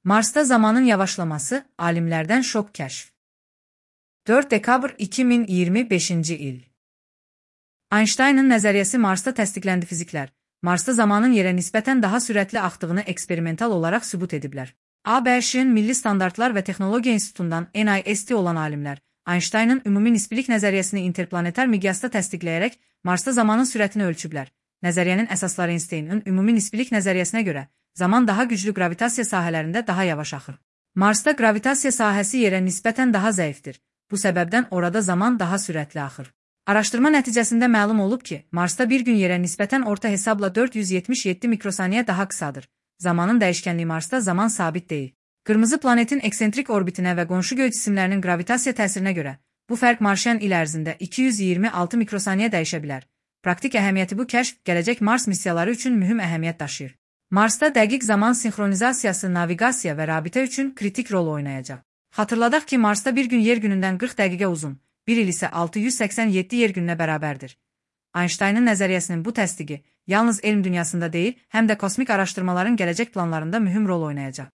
Marsda zamanın yavaşlaması, alimlərdən şok kəşf. 4 dekabr 2025-ci il. Einsteinın nəzəriyyəsi Marsda təsdiqləndi. Fiziklər Marsda zamanın yerə nisbətən daha sürətli axdığını eksperimental olaraq sübut ediblər. ABŞ-ın Milli Standartlar və Texnologiya İnstitutundan NIST olan alimlər Einsteinın ümumi nisbilik nəzəriyyəsini interplanetar miqyasda təsdiqləyərək Marsda zamanın sürətini ölçüblər. Nəzəriyyənin əsasları Einsteinın ümumi nisbilik nəzəriyyəsinə görə zaman daha güclü gravitasiya sahələrində daha yavaş axır. Marsda gravitasiya sahəsi yerə nisbətən daha zəifdir. Bu səbəbdən orada zaman daha sürətli axır. Araşdırma nəticəsində məlum olub ki, Marsda bir gün yerə nisbətən orta hesabla 477 mikrosaniyə daha qısadır. Zamanın dəyişkənliyi Marsda zaman sabit deyil. Qırmızı planetin eksentrik orbitinə və qonşu göy cisimlərinin gravitasiya təsirinə görə bu fərq Marsian il ərzində 226 mikrosaniyə dəyişə bilər. Praktik əhəmiyyəti bu kəşf gələcək Mars missiyaları üçün mühüm əhəmiyyət daşıyır. Marsda dəqiq zaman sinxronizasiyası, naviqasiya və rabitə üçün kritik rol oynayacaq. Xatırladaq ki, Marsda bir gün yer günündən 40 dəqiqə uzun, bir il isə 687 yer gününə bərabərdir. Einsteinın nəzəriyyəsinin bu təsdiqi yalnız elm dünyasında deyil, həm də kosmik araşdırmaların gələcək planlarında mühüm rol oynayacaq.